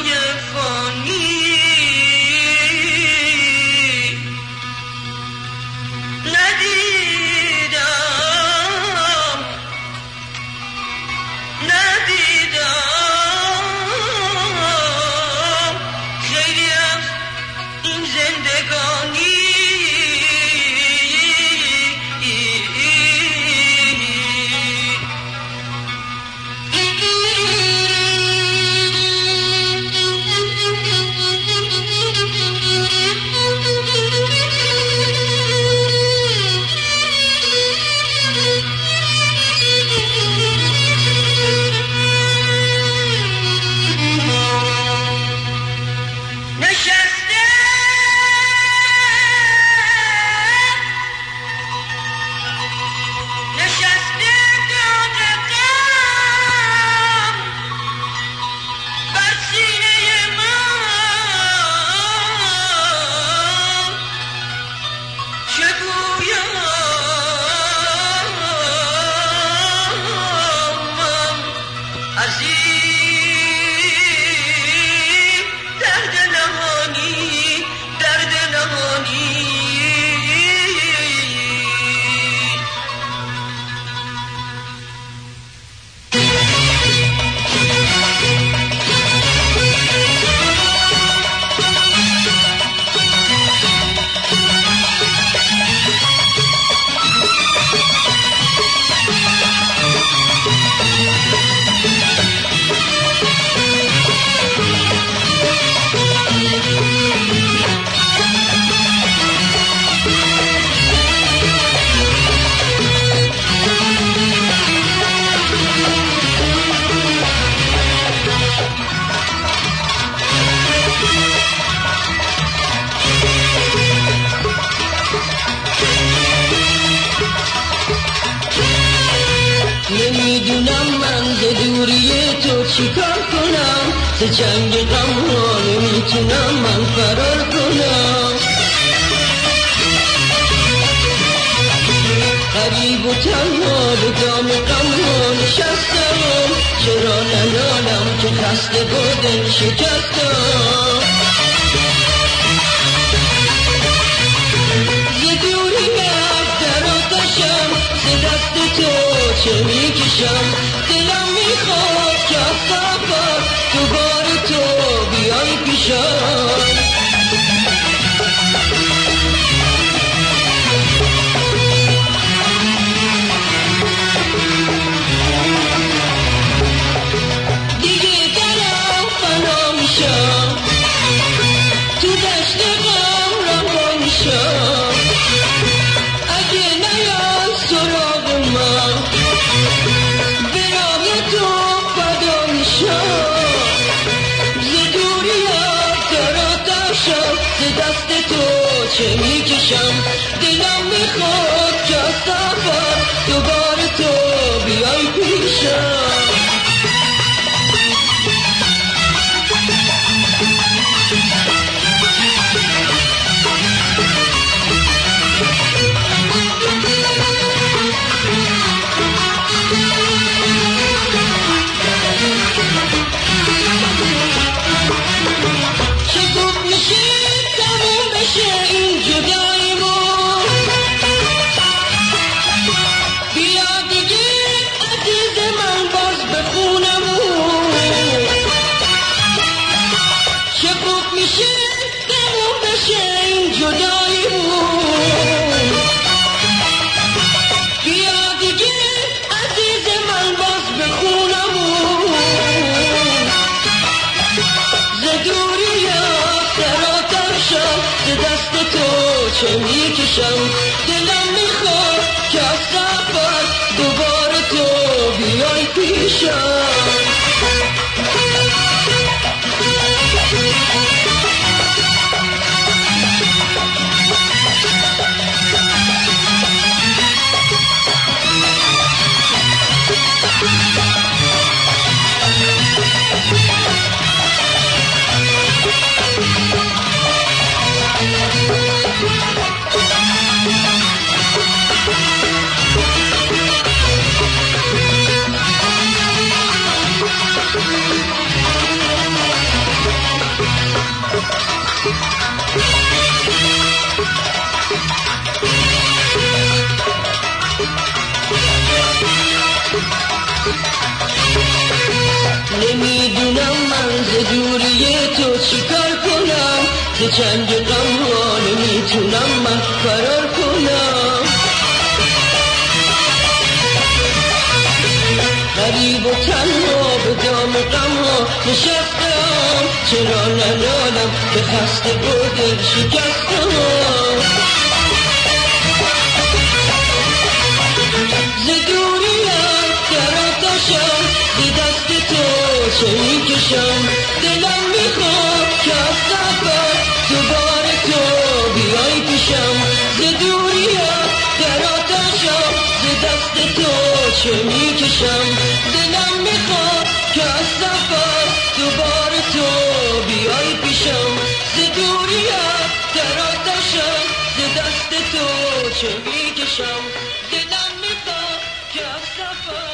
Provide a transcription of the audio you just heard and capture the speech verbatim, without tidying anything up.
نمیدونم من ز دوری تو چیکار کنم، ز جنگ غم ها نمیتونم من فرار کنم. غریب و تنها به دام غم ها نشستم، چرا ننالم که خسته و دل شکستم. ز دوری در آتشم، ز دست تو چه میکشم، دلم میخواد که از سفر دوباره تو بیای پیشم. دیگه دلم فنا میشم، تو دشت غم رها میشم. اگه نیای سراغ من، برای تو فدا میشم. ز دوریات در آتشم، ز دست تو چه میکشم، دلم میخواد که از سفر دوباره تو بیای پیشم. چه میکشم، دلم میخواد که از سفر دوباره تو بیای پیشم. جنگ غم ها نمیتونم من فرار کنم. غریب و تنها به دام غم ها نشستم، چرا ننالم به خسته و دل شکستم. ز دوریم در آتشم، ز دست تو چه میکشم. دلم میخواد که از سفر دوباره تو بیای پیشم. ز دوریم در آتشم، ز دست تو چه میکشم. دلم میخواد که از سفر دوباره تو بیای پیشم. ز دوریم در آتشم، ز دست تو چه میکشم. دلم میخواد که از سفر